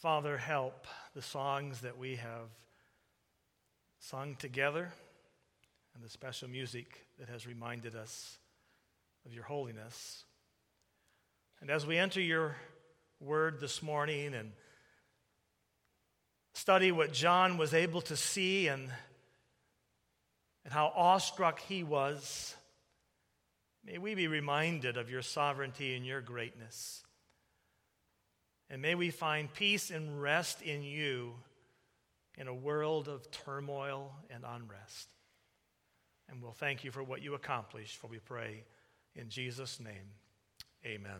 Father, help the songs that we have sung together and the special music that has reminded us of your holiness. And as we enter your word this morning and study what John was able to see and how awestruck he was, may we be reminded of your sovereignty and your greatness. And may we find peace and rest in you in a world of turmoil and unrest. And we'll thank you for what you accomplished, for we pray in Jesus' name. Amen.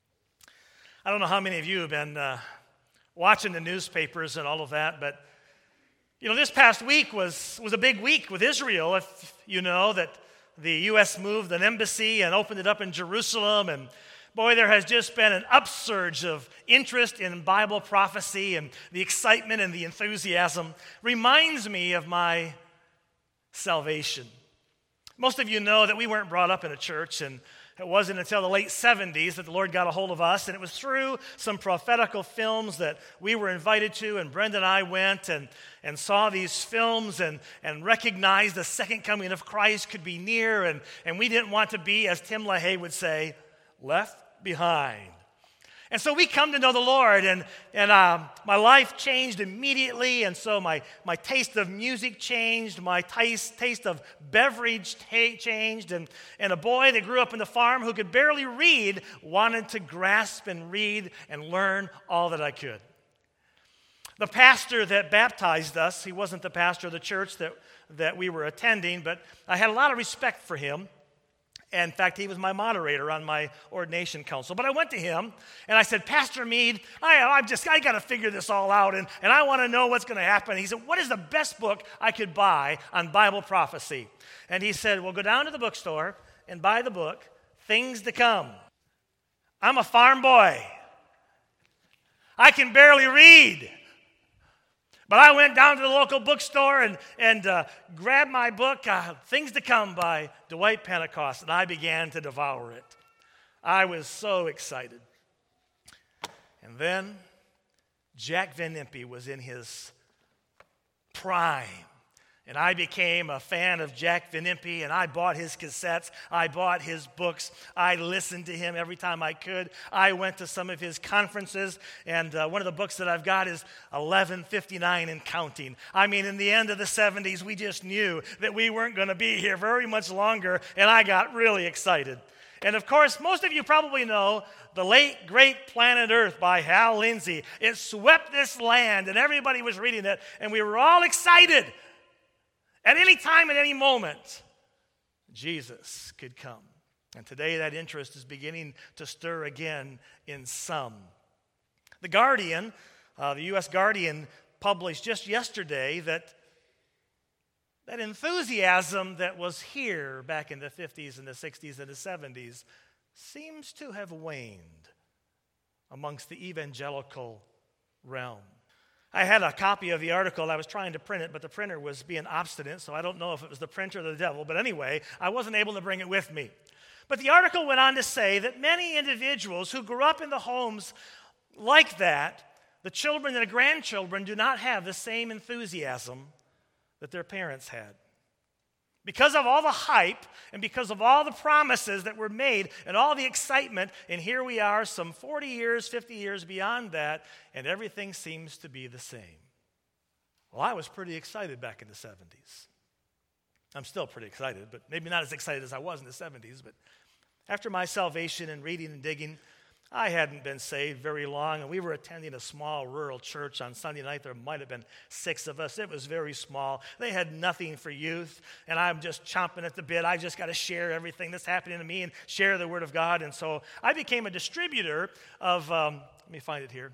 I don't know how many of you have been watching the newspapers and all of that, but this past week was a big week with Israel. If you know that the U.S. moved an embassy and opened it up in Jerusalem, and boy, there has just been an upsurge of interest in Bible prophecy, and the excitement and the enthusiasm reminds me of my salvation. Most of you know that we weren't brought up in a church, and it wasn't until the late 70s that the Lord got a hold of us, and it was through some prophetical films that we were invited to, and Brenda and I went and saw these films and recognized the second coming of Christ could be near, and we didn't want to be, as Tim LaHaye would say, left behind. And so we come to know the Lord, and my life changed immediately, and so my taste of music changed, my taste of beverage changed, and a boy that grew up in the farm who could barely read wanted to grasp and read and learn all that I could. The pastor that baptized us, he wasn't the pastor of the church that we were attending, but I had a lot of respect for him. In fact, he was my moderator on my ordination council. But I went to him, and I said, Pastor Mead, I got to figure this all out, and I want to know what's going to happen. He said, what is the best book I could buy on Bible prophecy? And he said, well, go down to the bookstore and buy the book, Things to Come. I'm a farm boy. I can barely read. But I went down to the local bookstore and grabbed my book, Things to Come by Dwight Pentecost, and I began to devour it. I was so excited. And then Jack Van Impe was in his prime. And I became a fan of Jack Van Impe, and I bought his cassettes. I bought his books. I listened to him every time I could. I went to some of his conferences, and one of the books that I've got is 1159 and Counting. I mean, in the end of the 70s, we just knew that we weren't going to be here very much longer, and I got really excited. And of course, most of you probably know the late, great Planet Earth by Hal Lindsey. It swept this land, and everybody was reading it, and we were all excited. At any time, at any moment, Jesus could come. And today that interest is beginning to stir again in some. The Guardian, the U.S. Guardian, published just yesterday that enthusiasm that was here back in the 50s and the 60s and the 70s seems to have waned amongst the evangelical realm. I had a copy of the article. I was trying to print it, but the printer was being obstinate, so I don't know if it was the printer or the devil. But anyway, I wasn't able to bring it with me. But the article went on to say that many individuals who grew up in the homes like that, the children and the grandchildren do not have the same enthusiasm that their parents had. Because of all the hype and because of all the promises that were made and all the excitement, and here we are some 40 years, 50 years beyond that, and everything seems to be the same. Well, I was pretty excited back in the 70s. I'm still pretty excited, but maybe not as excited as I was in the 70s. But after my salvation and reading and digging, I hadn't been saved very long, and we were attending a small rural church on Sunday night. There might have been 6 of us. It was very small. They had nothing for youth, and I'm just chomping at the bit. I just got to share everything that's happening to me and share the Word of God. And so I became a distributor of, let me find it here.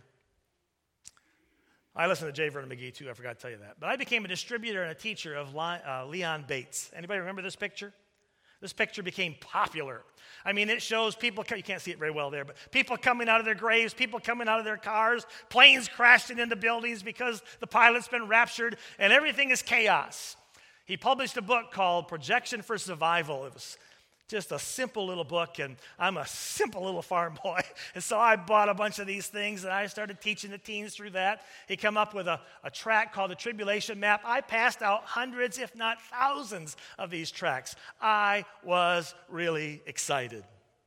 I listened to J. Vernon McGee, too. I forgot to tell you that. But I became a distributor and a teacher of Leon Bates. Anybody remember this picture? This picture became popular. I mean, it shows people, you can't see it very well there, but people coming out of their graves, people coming out of their cars, planes crashing into buildings because the pilot's been raptured, and everything is chaos. He published a book called Projection for Survival. It was Just a simple little book, and I'm a simple little farm boy. And so I bought a bunch of these things, and I started teaching the teens through that. He came up with a tract called the Tribulation Map. I passed out hundreds, if not thousands, of these tracts. I was really excited.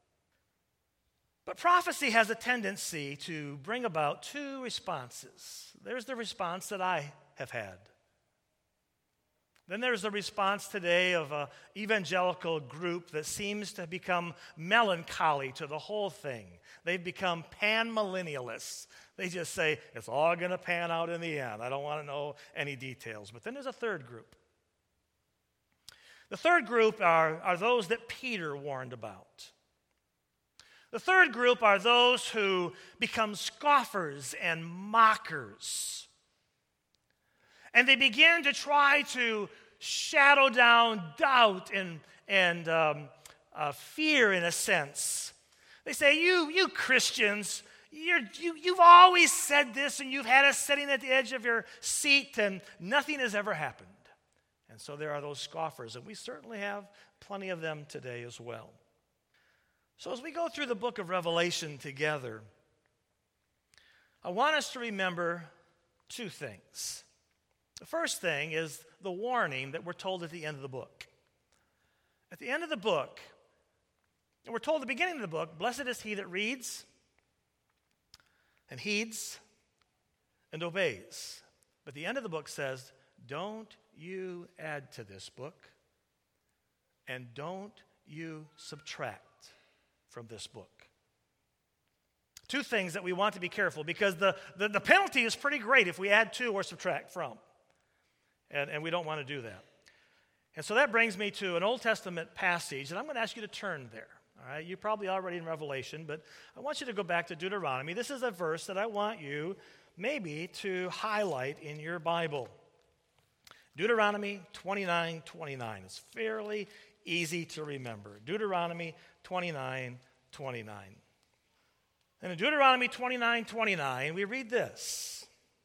But prophecy has a tendency to bring about two responses. There's the response that I have had. Then there's the response today of an evangelical group that seems to become melancholy to the whole thing. They've become pan-millennialists. They just say, it's all going to pan out in the end. I don't want to know any details. But then there's a third group. The third group are those that Peter warned about. The third group are those who become scoffers and mockers. And they begin to try to shadow down doubt and fear, in a sense. They say, you Christians, you've always said this, and you've had us sitting at the edge of your seat, and nothing has ever happened. And so there are those scoffers, and we certainly have plenty of them today as well. So as we go through the book of Revelation together, I want us to remember two things. The first thing is the warning that we're told at the end of the book. At the end of the book, and we're told at the beginning of the book, blessed is he that reads and heeds and obeys. But the end of the book says, don't you add to this book, and don't you subtract from this book. Two things that we want to be careful, because the penalty is pretty great if we add to or subtract from. And we don't want to do that. And so that brings me to an Old Testament passage, and I'm going to ask you to turn there. All right, you're probably already in Revelation, but I want you to go back to Deuteronomy. This is a verse that I want you maybe to highlight in your Bible. Deuteronomy 29:29. It's fairly easy to remember. Deuteronomy 29:29. And in Deuteronomy 29:29, we read this.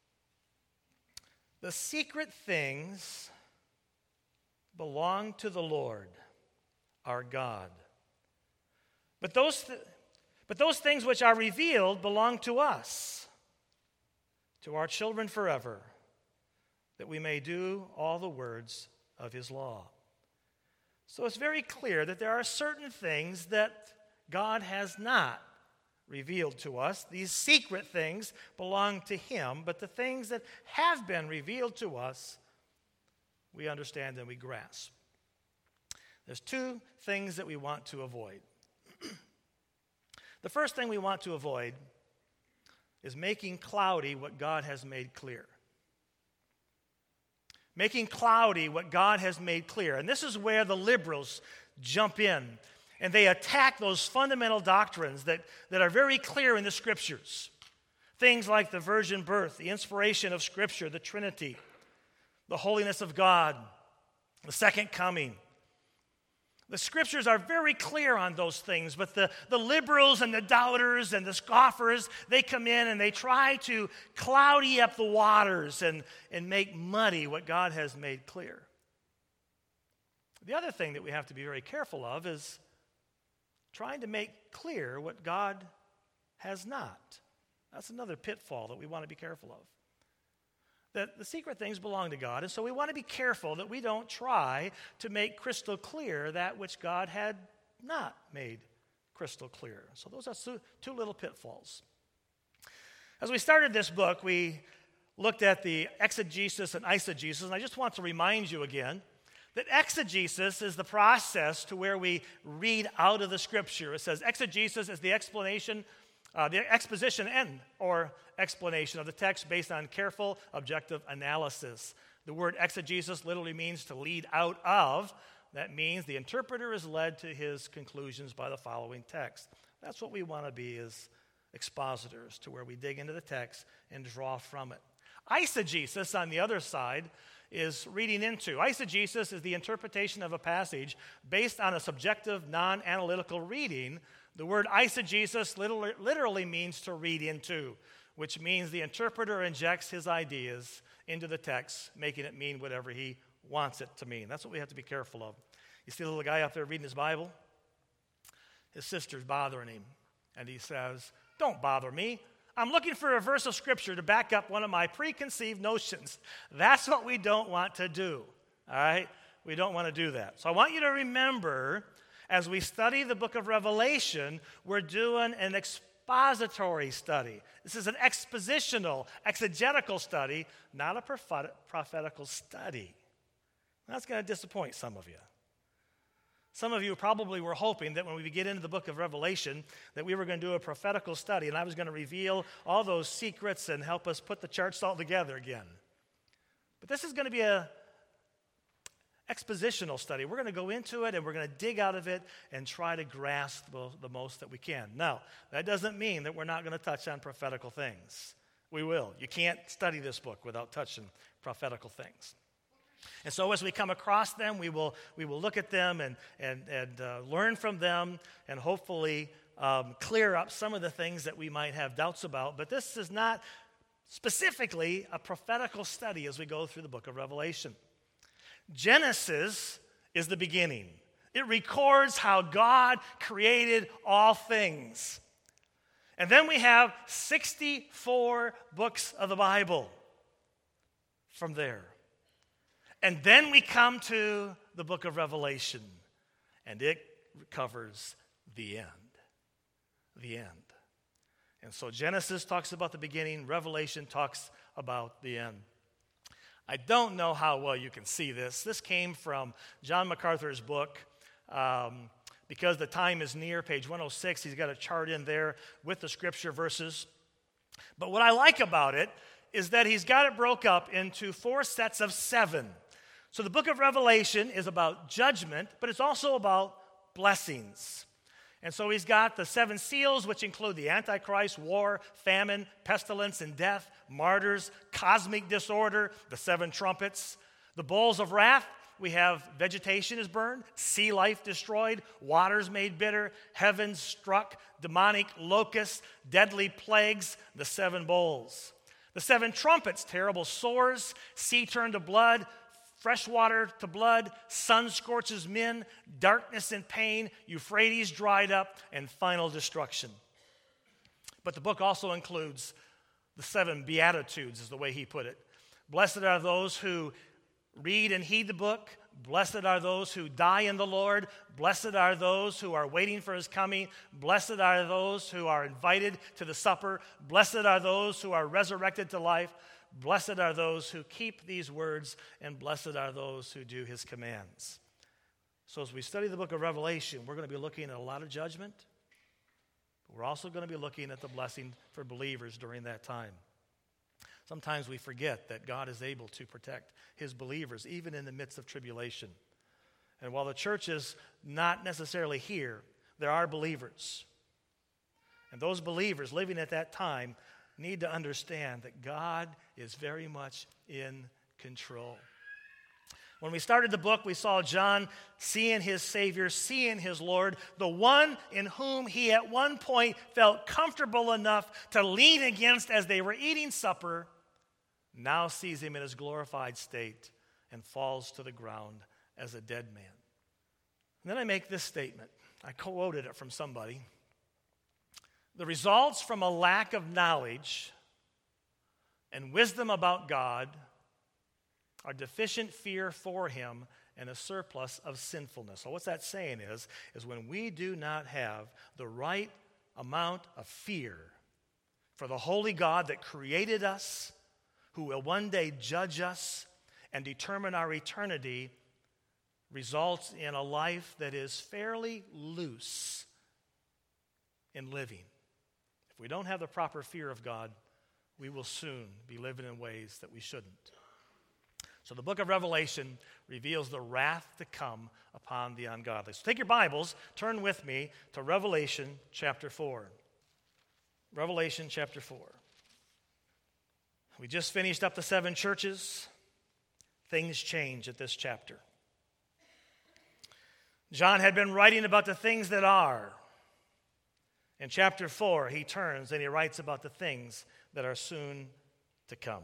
The secret things belong to the Lord, our God. But those things which are revealed belong to us, to our children forever, that we may do all the words of his law. So it's very clear that there are certain things that God has not revealed to us. These secret things belong to him, but the things that have been revealed to us, we understand and we grasp. There's two things that we want to avoid. The first thing we want to avoid is making cloudy what God has made clear. Making cloudy what God has made clear. And this is where the liberals jump in. And they attack those fundamental doctrines that are very clear in the Scriptures. Things like the virgin birth, the inspiration of Scripture, the Trinity, the holiness of God, the second coming. The Scriptures are very clear on those things, but the liberals and the doubters and the scoffers, they come in and they try to cloudy up the waters and make muddy what God has made clear. The other thing that we have to be very careful of is trying to make clear what God has not. That's another pitfall that we want to be careful of. That the secret things belong to God, and so we want to be careful that we don't try to make crystal clear that which God had not made crystal clear. So those are two little pitfalls. As we started this book, we looked at the exegesis and eisegesis, and I just want to remind you again that exegesis is the process to where we read out of the Scripture. It says exegesis is the explanation, the exposition and or explanation of the text based on careful, objective analysis. The word exegesis literally means to lead out of. That means the interpreter is led to his conclusions by the following text. That's what we want to be as expositors, to where we dig into the text and draw from it. Eisegesis, on the other side, is reading into. Eisegesis is the interpretation of a passage based on a subjective, non-analytical reading. The word eisegesis literally means to read into, which means the interpreter injects his ideas into the text, making it mean whatever he wants it to mean. That's what we have to be careful of. You see the little guy up there reading his Bible? His sister's bothering him, and he says, "Don't bother me. I'm looking for a verse of Scripture to back up one of my preconceived notions." That's what we don't want to do, all right? We don't want to do that. So I want you to remember, as we study the book of Revelation, we're doing an expository study. This is an expositional, exegetical study, not a prophetical study. That's going to disappoint some of you. Some of you probably were hoping that when we get into the book of Revelation that we were going to do a prophetical study and I was going to reveal all those secrets and help us put the charts all together again. But this is going to be an expositional study. We're going to go into it and we're going to dig out of it and try to grasp the most that we can. Now, that doesn't mean that we're not going to touch on prophetical things. We will. You can't study this book without touching prophetical things. And so as we come across them, we will look at them and learn from them and hopefully clear up some of the things that we might have doubts about. But this is not specifically a prophetical study as we go through the book of Revelation. Genesis is the beginning. It records how God created all things. And then we have 64 books of the Bible from there. And then we come to the book of Revelation, and it covers the end. The end. And so Genesis talks about the beginning, Revelation talks about the end. I don't know how well you can see this. This came from John MacArthur's book. Because the time is near, page 106, he's got a chart in there with the scripture verses. But what I like about it is that he's got it broke up into 4 sets of 7. So the book of Revelation is about judgment, but it's also about blessings. And so he's got the 7 seals, which include the Antichrist, war, famine, pestilence, and death, martyrs, cosmic disorder, the 7 trumpets. The bowls of wrath, we have vegetation is burned, sea life destroyed, waters made bitter, heavens struck, demonic locusts, deadly plagues, the 7 bowls. The 7 trumpets, terrible sores, sea turned to blood, fresh water to blood, sun scorches men, darkness and pain, Euphrates dried up, and final destruction. But the book also includes the 7 Beatitudes, is the way he put it. Blessed are those who read and heed the book. Blessed are those who die in the Lord. Blessed are those who are waiting for his coming. Blessed are those who are invited to the supper. Blessed are those who are resurrected to life. Blessed are those who keep these words, and blessed are those who do his commands. So as we study the book of Revelation, we're going to be looking at a lot of judgment. But we're also going to be looking at the blessing for believers during that time. Sometimes we forget that God is able to protect his believers even in the midst of tribulation. And while the church is not necessarily here, there are believers. And those believers living at that time need to understand that God is very much in control. When we started the book, we saw John seeing his Savior, seeing his Lord, the one in whom he at one point felt comfortable enough to lean against as they were eating supper, now sees him in his glorified state and falls to the ground as a dead man. And then I make this statement. I quoted it from somebody. The results from a lack of knowledge and wisdom about God are deficient fear for him and a surplus of sinfulness. So what's that saying is when we do not have the right amount of fear for the holy God that created us, who will one day judge us and determine our eternity, results in a life that is fairly loose in living. If we don't have the proper fear of God, we will soon be living in ways that we shouldn't. So the book of Revelation reveals the wrath to come upon the ungodly. So take your Bibles, turn with me to Revelation chapter 4. Revelation chapter 4. We just finished up the 7 churches. Things change at this chapter. John had been writing about the things that are. In chapter 4, he turns and he writes about the things that are soon to come.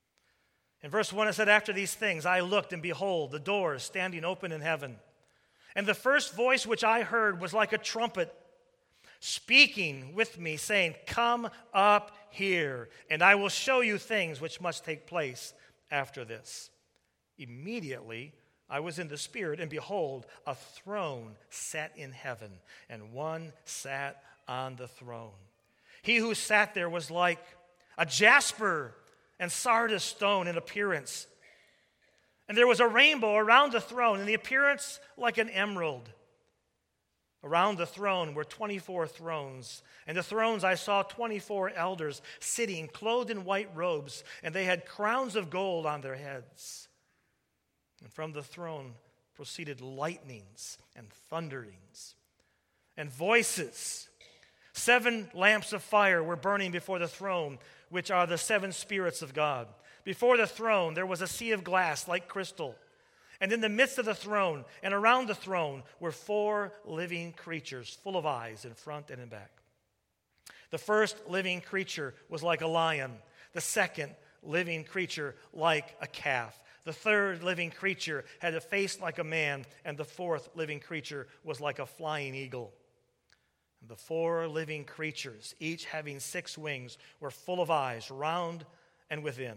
In verse 1, it said, "After these things I looked, and behold, the doors standing open in heaven. And the first voice which I heard was like a trumpet speaking with me, saying, "Come up here, and I will show you things which must take place after this." Immediately I was in the Spirit, and behold, a throne sat in heaven, and one sat on the throne. He who sat there was like a jasper and sardis stone in appearance. And there was a rainbow around the throne, in the appearance like an emerald. Around the throne were 24 thrones, and the thrones I saw 24 elders sitting, clothed in white robes, and they had crowns of gold on their heads. And from the throne proceeded lightnings and thunderings and voices. 7 lamps of fire were burning before the throne, which are the 7 spirits of God. Before the throne there was a sea of glass like crystal. And in the midst of the throne and around the throne were 4 living creatures, full of eyes in front and in back. The first living creature was like a lion. The second living creature like a calf. The third living creature had a face like a man, and the fourth living creature was like a flying eagle. And the 4 living creatures, each having 6 wings, were full of eyes, round and within.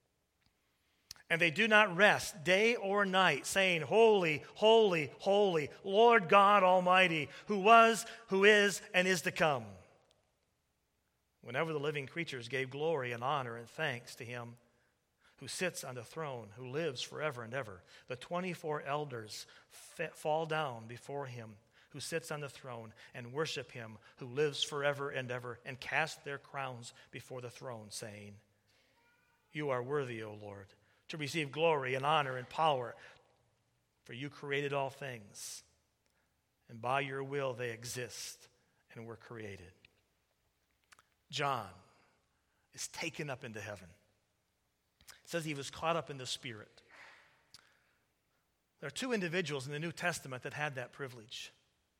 And they do not rest day or night, saying, "Holy, holy, holy, Lord God Almighty, who was, who is, and is to come." Whenever the living creatures gave glory and honor and thanks to him who sits on the throne, who lives forever and ever, the 24 elders fall down before him who sits on the throne and worship him who lives forever and ever, and cast their crowns before the throne, saying, "You are worthy, O Lord, to receive glory and honor and power, for you created all things, and by your will they exist and were created." John is taken up into heaven. It says he was caught up in the Spirit. There are 2 individuals in the New Testament that had that privilege: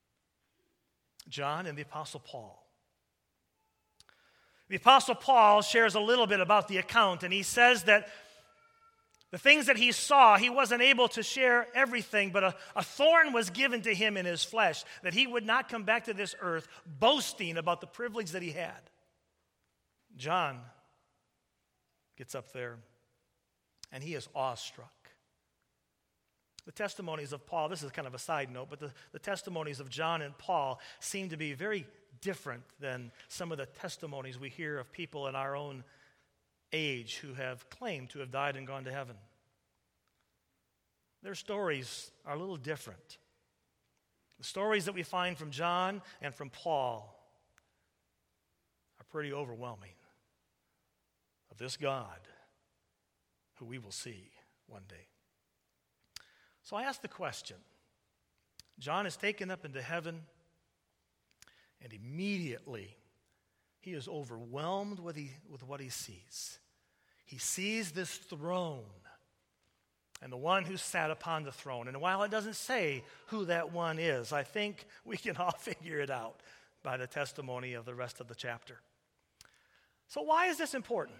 John and the Apostle Paul. The Apostle Paul shares a little bit about the account, and he says that the things that he saw, he wasn't able to share everything, but a thorn was given to him in his flesh, that he would not come back to this earth boasting about the privilege that he had. John gets up there, and he is awestruck. The testimonies of Paul, this is kind of a side note, but the testimonies of John and Paul seem to be very different than some of the testimonies we hear of people in our own age who have claimed to have died and gone to heaven. Their stories are a little different. The stories that we find from John and from Paul are pretty overwhelming of this God who we will see one day. So I ask the question, John is taken up into heaven, and immediately he is overwhelmed with what he sees. He sees this throne and the one who sat upon the throne. And while it doesn't say who that one is, I think we can all figure it out by the testimony of the rest of the chapter. So why is this important?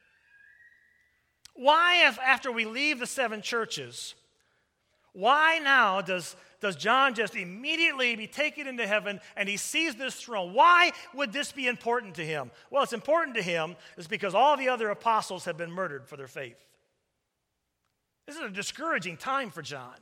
Why, if after we leave the 7 churches, why now does John just immediately be taken into heaven and he sees this throne? Why would this be important to him? Well, it's important to him is because all the other apostles have been murdered for their faith. This is a discouraging time for John.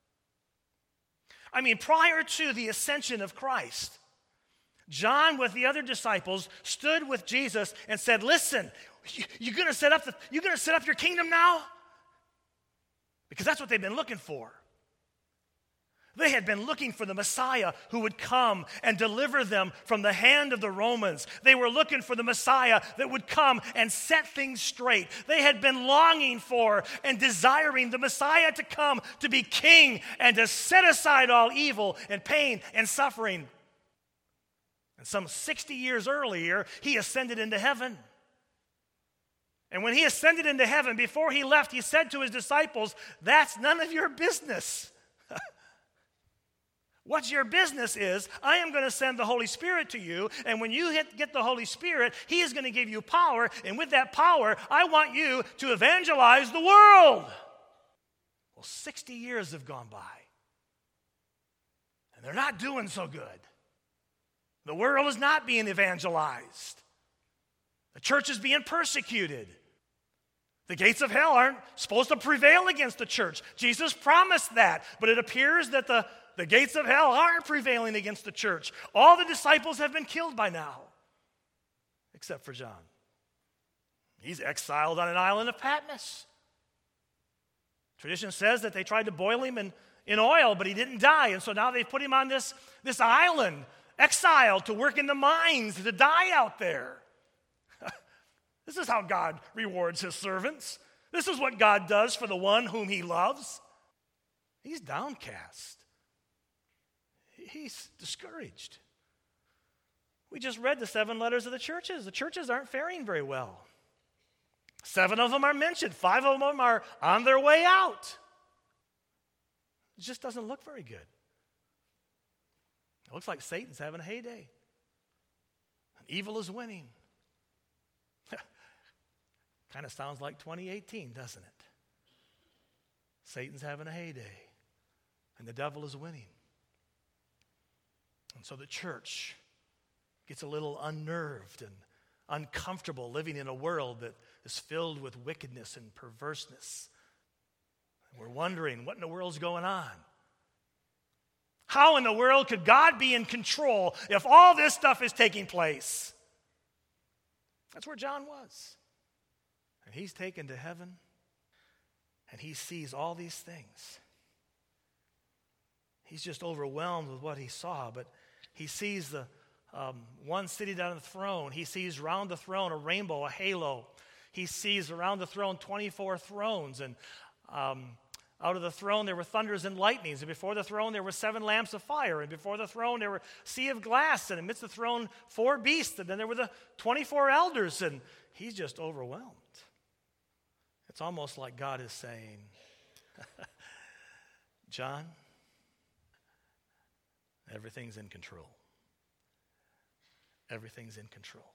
I mean, prior to the ascension of Christ, John with the other disciples stood with Jesus and said, "Listen, you're going to set up your kingdom now?" Because that's what they've been looking for. They had been looking for the Messiah who would come and deliver them from the hand of the Romans. They were looking for the Messiah that would come and set things straight. They had been longing for and desiring the Messiah to come to be king and to set aside all evil and pain and suffering. And some 60 years earlier, he ascended into heaven. And when he ascended into heaven, before he left, he said to his disciples, "That's none of your business. What your business is, I am going to send the Holy Spirit to you, and when you get the Holy Spirit, he is going to give you power, and with that power, I want you to evangelize the world." Well, 60 years have gone by. And they're not doing so good. The world is not being evangelized. The church is being persecuted. The gates of hell aren't supposed to prevail against the church. Jesus promised that, but it appears that the gates of hell aren't prevailing against the church. All the disciples have been killed by now, except for John. He's exiled on an island of Patmos. Tradition says that they tried to boil him in oil, but he didn't die, and so now they've put him on this island, exiled to work in the mines, to die out there. This is how God rewards his servants. This is what God does for the one whom he loves. He's downcast. He's discouraged. We just read the 7 letters of the churches. The churches aren't faring very well. 7 of them are mentioned. 5 of them are on their way out. It just doesn't look very good. It looks like Satan's having a heyday. And evil is winning. Kind of sounds like 2018, doesn't it? Satan's having a heyday, and the devil is winning. And so the church gets a little unnerved and uncomfortable living in a world that is filled with wickedness and perverseness. And we're wondering, what in the world's going on? How in the world could God be in control if all this stuff is taking place? That's where John was. And he's taken to heaven, and he sees all these things. He's just overwhelmed with what he saw, but he sees the one sitting on the throne. He sees around the throne a rainbow, a halo. He sees around the throne 24 thrones, and out of the throne there were thunders and lightnings, and before the throne there were 7 lamps of fire, and before the throne there were a sea of glass, and amidst the throne 4 beasts, and then there were the 24 elders, and he's just overwhelmed. It's almost like God is saying, John, everything's in control. Everything's in control.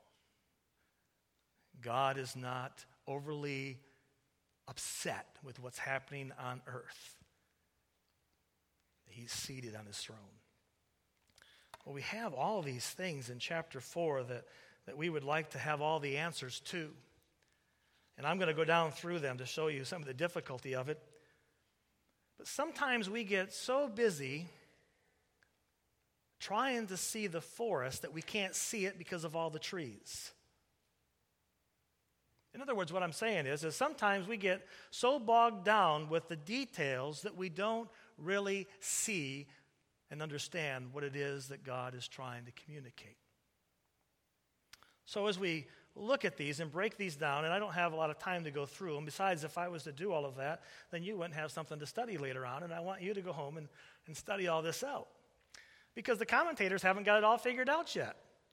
God is not overly upset with what's happening on earth. He's seated on his throne. Well, we have all these things in chapter 4 that we would like to have all the answers to. And I'm going to go down through them to show you some of the difficulty of it. But sometimes we get so busy trying to see the forest that we can't see it because of all the trees. In other words, what I'm saying is sometimes we get so bogged down with the details that we don't really see and understand what it is that God is trying to communicate. So as we look at these and break these down, and I don't have a lot of time to go through them. Besides, if I was to do all of that, then you wouldn't have something to study later on, and I want you to go home and study all this out. Because the commentators haven't got it all figured out yet.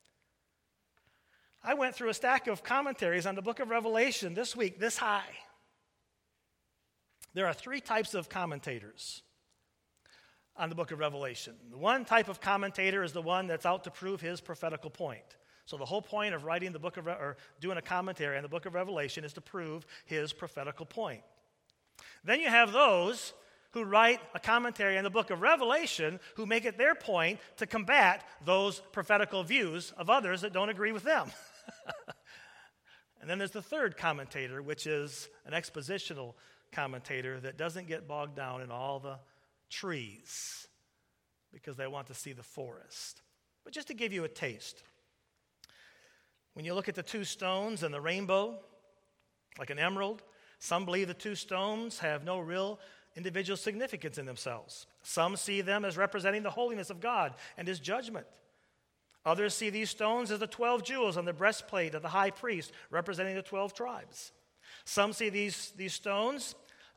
I went through a stack of commentaries on the book of Revelation this week, this high. There are 3 types of commentators on the book of Revelation. The one type of commentator is the one that's out to prove his prophetical point. So the whole point of writing the book of, or doing a commentary on the book of Revelation is to prove his prophetical point. Then you have those who write a commentary on the book of Revelation who make it their point to combat those prophetical views of others that don't agree with them. And then there's the third commentator, which is an expositional commentator that doesn't get bogged down in all the trees because they want to see the forest. But just to give you a taste, when you look at the 2 stones and the rainbow, like an emerald, some believe the 2 stones have no real individual significance in themselves. Some see them as representing the holiness of God and his judgment. Others see these stones as the 12 jewels on the breastplate of the high priest, representing the 12 tribes. Some see these stones,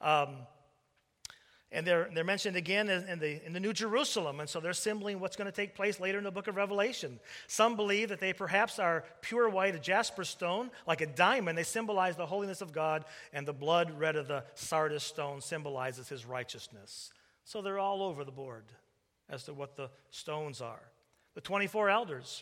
and they're mentioned again in the New Jerusalem, and so they're symboling what's going to take place later in the book of Revelation. Some believe that they perhaps are pure white, a jasper stone, like a diamond. They symbolize the holiness of God, and the blood red of the sardis stone symbolizes his righteousness. So they're all over the board as to what the stones are. The 24 elders.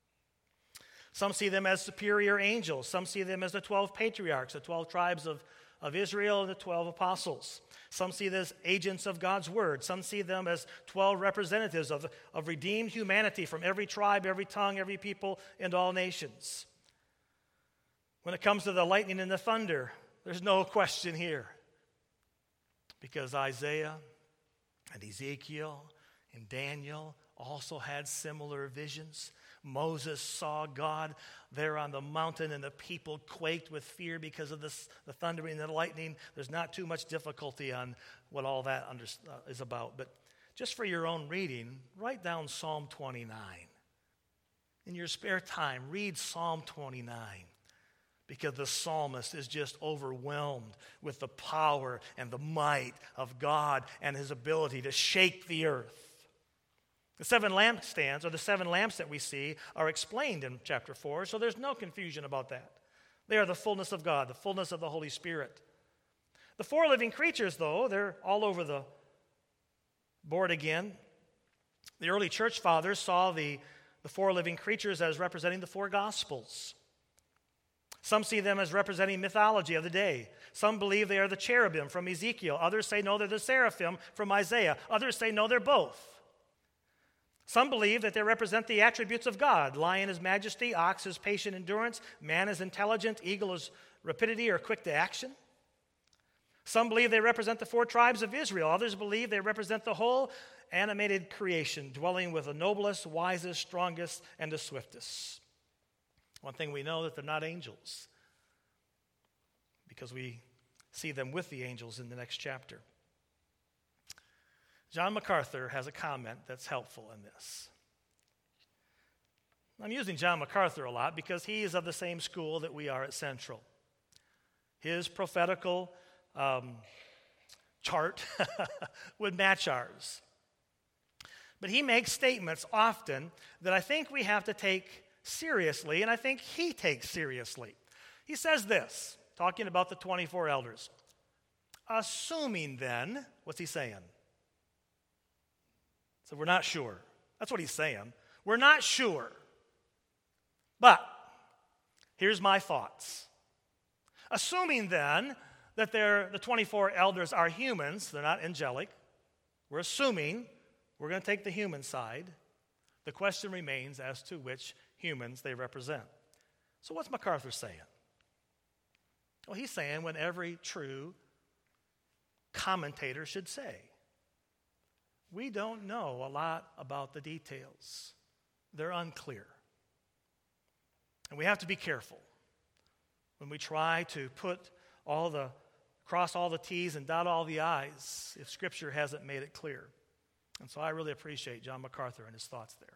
Some see them as superior angels. Some see them as the 12 patriarchs, the 12 tribes of of Israel and the 12 apostles. Some see them as agents of God's word. Some see them as 12 representatives of redeemed humanity from every tribe, every tongue, every people, and all nations. When it comes to the lightning and the thunder, there's no question here. Because Isaiah and Ezekiel and Daniel also had similar visions. Moses saw God there on the mountain, and the people quaked with fear because of the thundering and the lightning. There's not too much difficulty on what all that is about. But just for your own reading, write down Psalm 29. In your spare time, read Psalm 29. Because the psalmist is just overwhelmed with the power and the might of God and his ability to shake the earth. The 7 lampstands, or the 7 lamps that we see, are explained in chapter 4, so there's no confusion about that. They are the fullness of God, the fullness of the Holy Spirit. The 4 living creatures, though, they're all over the board again. The early church fathers saw the 4 living creatures as representing the 4 Gospels. Some see them as representing mythology of the day. Some believe they are the cherubim from Ezekiel. Others say no, they're the seraphim from Isaiah. Others say no, they're both. Some believe that they represent the attributes of God. Lion is majesty, ox is patient endurance, man is intelligent, eagle is rapidity or quick to action. Some believe they represent the 4 tribes of Israel. Others believe they represent the whole animated creation, dwelling with the noblest, wisest, strongest, and the swiftest. One thing we know that they're not angels, because we see them with the angels in the next chapter. John MacArthur has a comment that's helpful in this. I'm using John MacArthur a lot because he is of the same school that we are at Central. His prophetical chart would match ours. But he makes statements often that I think we have to take seriously, and I think he takes seriously. He says this, talking about the 24 elders. Assuming then, what's he saying? So we're not sure. That's what he's saying. We're not sure. But here's my thoughts. Assuming then that the 24 elders are humans, they're not angelic. We're assuming we're going to take the human side. The question remains as to which humans they represent. So what's MacArthur saying? Well, he's saying what every true commentator should say. We don't know a lot about the details. They're unclear. And we have to be careful when we try to cross all the T's and dot all the I's if Scripture hasn't made it clear. And so I really appreciate John MacArthur and his thoughts there.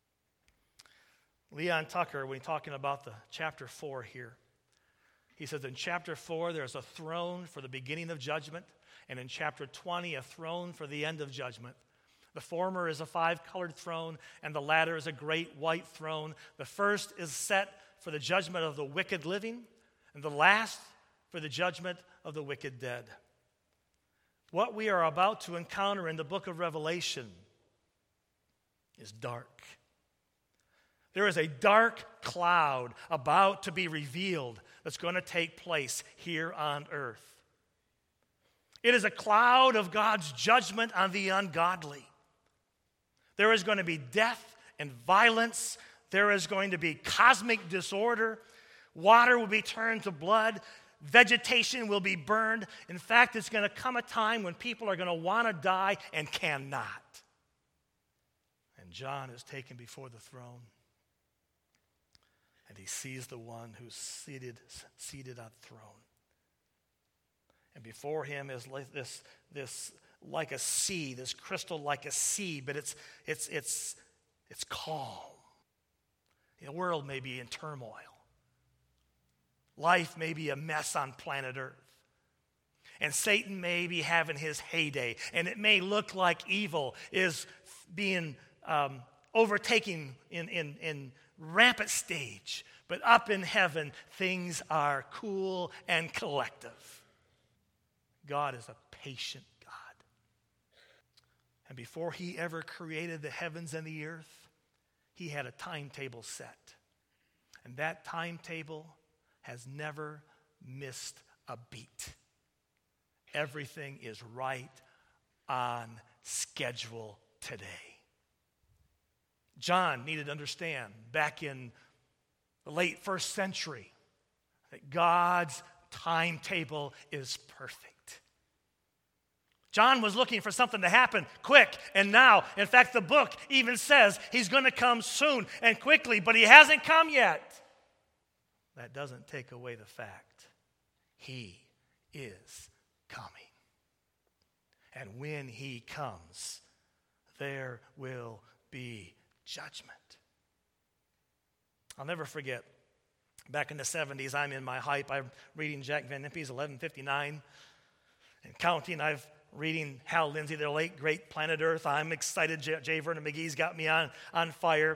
Leon Tucker, when he's talking about the chapter 4 here, he says in chapter 4 there's a throne for the beginning of judgment, and in chapter 20 a throne for the end of judgment. The former is a 5-colored throne, and the latter is a great white throne. The first is set for the judgment of the wicked living, and the last for the judgment of the wicked dead. What we are about to encounter in the book of Revelation is dark. There is a dark cloud about to be revealed that's going to take place here on earth. It is a cloud of God's judgment on the ungodly. There is going to be death and violence. There is going to be cosmic disorder. Water will be turned to blood. Vegetation will be burned. In fact, it's going to come a time when people are going to want to die and cannot. And John is taken before the throne. And he sees the one who's seated on the throne. And before him is this like a sea, this crystal like a sea, but it's calm. The world may be in turmoil. Life may be a mess on planet Earth. And Satan may be having his heyday. And it may look like evil is being overtaken in rampant stage. But up in heaven, things are cool and collective. God is a patient God. And before he ever created the heavens and the earth, he had a timetable set. And that timetable has never missed a beat. Everything is right on schedule today. John needed to understand back in the late first century that God's timetable is perfect. John was looking for something to happen quick and now. In fact, the book even says he's going to come soon and quickly, but he hasn't come yet. That doesn't take away the fact he is coming. And when he comes, there will be judgment. I'll never forget, back in the 70s, I'm in my hype. I'm reading Jack Van Impe's 1159 and counting. I've reading Hal Lindsey, their late great Planet Earth. I'm excited. J. Vernon McGee's got me on fire.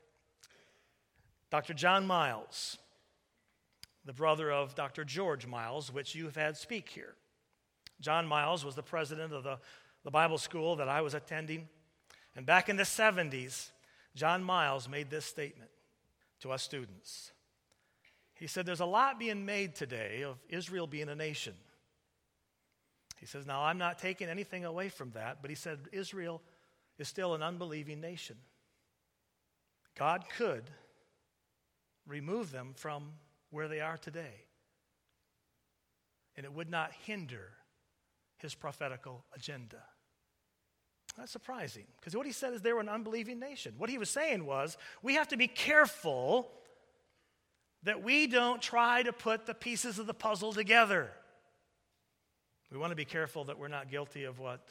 Dr. John Miles, the brother of Dr. George Miles, which you have had speak here. John Miles was the president of the Bible school that I was attending. And back in the 70s, John Miles made this statement to us students. He said, there's a lot being made today of Israel being a nation. He says, now I'm not taking anything away from that, but he said Israel is still an unbelieving nation. God could remove them from where they are today, and it would not hinder his prophetical agenda. That's surprising, because what he said is they were an unbelieving nation. What he was saying was, we have to be careful that we don't try to put the pieces of the puzzle together. We want to be careful that we're not guilty of what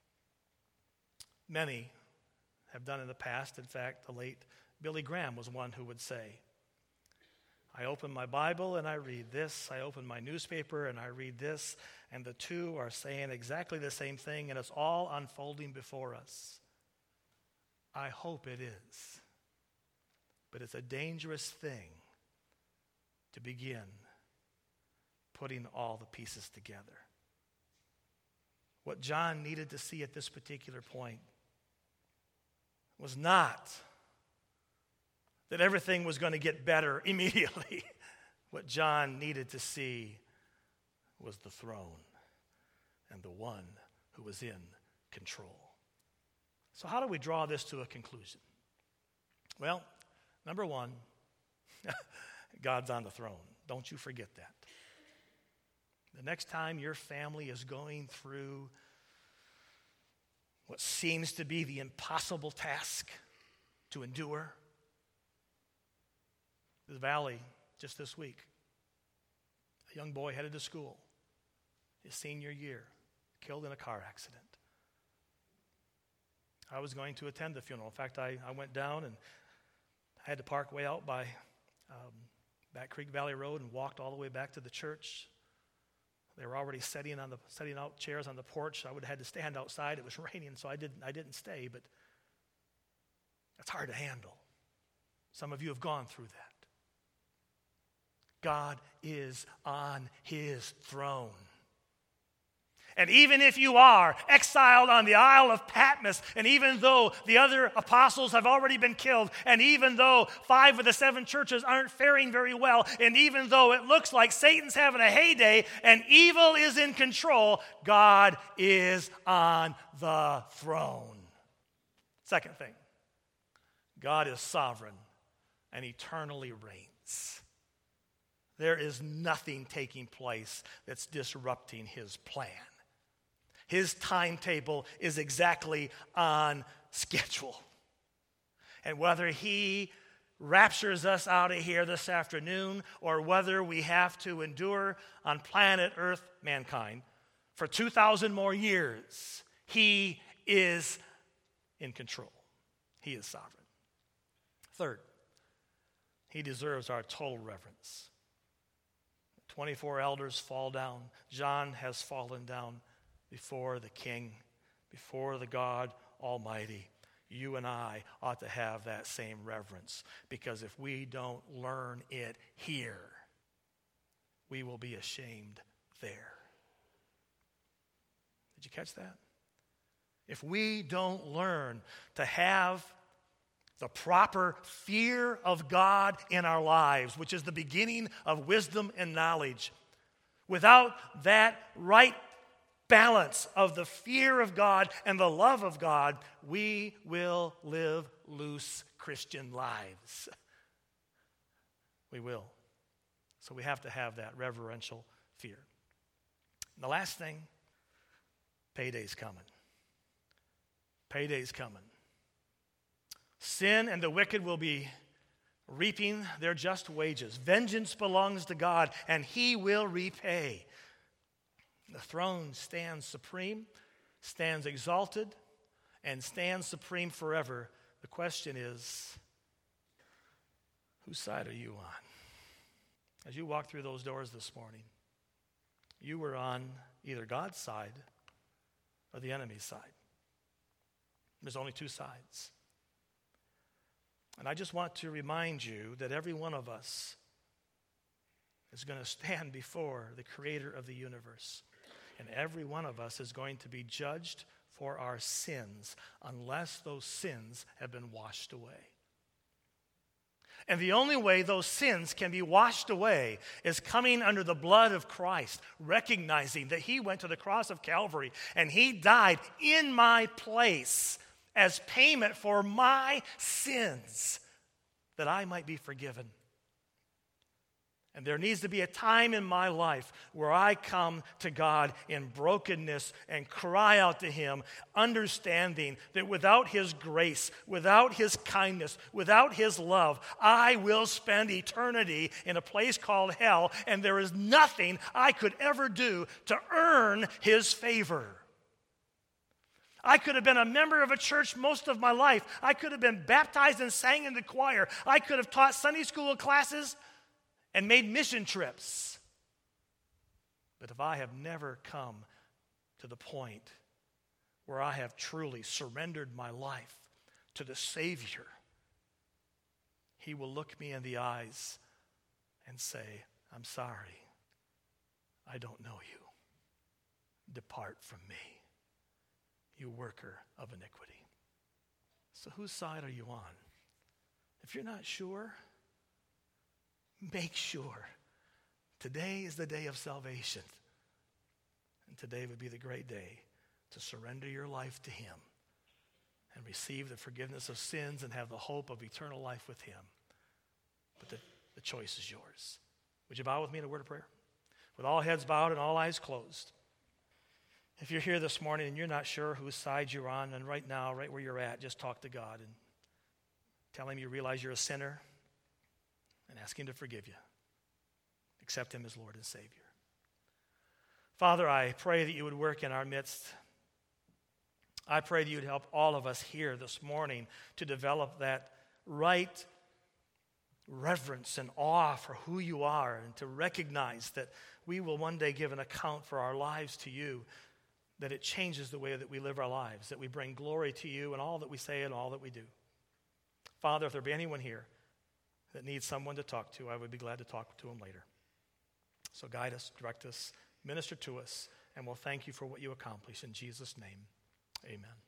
many have done in the past. In fact, the late Billy Graham was one who would say, I open my Bible and I read this. I open my newspaper and I read this. And the two are saying exactly the same thing, and it's all unfolding before us. I hope it is. But it's a dangerous thing to begin putting all the pieces together. What John needed to see at this particular point was not that everything was going to get better immediately. What John needed to see was the throne and the one who was in control. So how do we draw this to a conclusion? Well, number one, God's on the throne. Don't you forget that. The next time your family is going through what seems to be the impossible task to endure, the Valley, just this week, a young boy headed to school, his senior year, killed in a car accident. I was going to attend the funeral. In fact, I went down and I had to park way out by Back Creek Valley Road and walked all the way back to the church. They were already setting out chairs on the porch. I would have had to stand outside. It was raining, so I didn't stay, but that's hard to handle. Some of you have gone through that. God is on his throne. And even if you are exiled on the Isle of Patmos, and even though the other apostles have already been killed, and even though 5 of the 7 churches aren't faring very well, and even though it looks like Satan's having a heyday and evil is in control, God is on the throne. Second thing, God is sovereign and eternally reigns. There is nothing taking place that's disrupting his plan. His timetable is exactly on schedule. And whether he raptures us out of here this afternoon or whether we have to endure on planet Earth, mankind, for 2,000 more years, he is in control. He is sovereign. Third, he deserves our total reverence. 24 elders fall down. John has fallen down before the King, before the God Almighty. You and I ought to have that same reverence, because if we don't learn it here, we will be ashamed there. Did you catch that? If we don't learn to have the proper fear of God in our lives, which is the beginning of wisdom and knowledge, without that right balance of the fear of God and the love of God, we will live loose Christian lives. We will. So we have to have that reverential fear. And the last thing, payday's coming. Payday's coming. Sin and the wicked will be reaping their just wages. Vengeance belongs to God, and he will repay. The throne stands supreme, stands exalted, and stands supreme forever. The question is, whose side are you on? As you walk through those doors this morning, you were on either God's side or the enemy's side. There's only two sides. And I just want to remind you that every one of us is going to stand before the creator of the universe. And every one of us is going to be judged for our sins unless those sins have been washed away. And the only way those sins can be washed away is coming under the blood of Christ, recognizing that he went to the cross of Calvary and he died in my place as payment for my sins that I might be forgiven. And there needs to be a time in my life where I come to God in brokenness and cry out to him, understanding that without his grace, without his kindness, without his love, I will spend eternity in a place called hell, and there is nothing I could ever do to earn his favor. I could have been a member of a church most of my life. I could have been baptized and sang in the choir. I could have taught Sunday school classes and made mission trips. But if I have never come to the point where I have truly surrendered my life to the Savior, he will look me in the eyes and say, I'm sorry, I don't know you. Depart from me, you worker of iniquity. So whose side are you on? If you're not sure, make sure. Today is the day of salvation. And today would be the great day to surrender your life to him and receive the forgiveness of sins and have the hope of eternal life with him. But the choice is yours. Would you bow with me in a word of prayer? With all heads bowed and all eyes closed. If you're here this morning and you're not sure whose side you're on, then right now, right where you're at, just talk to God and tell him you realize you're a sinner and ask him to forgive you. Accept him as Lord and Savior. Father, I pray that you would work in our midst. I pray that you would help all of us here this morning to develop that right reverence and awe for who you are, and to recognize that we will one day give an account for our lives to you, that it changes the way that we live our lives, that we bring glory to you in all that we say and all that we do. Father, if there be anyone here that needs someone to talk to, I would be glad to talk to him later. So guide us, direct us, minister to us, and we'll thank you for what you accomplish. In Jesus' name, amen.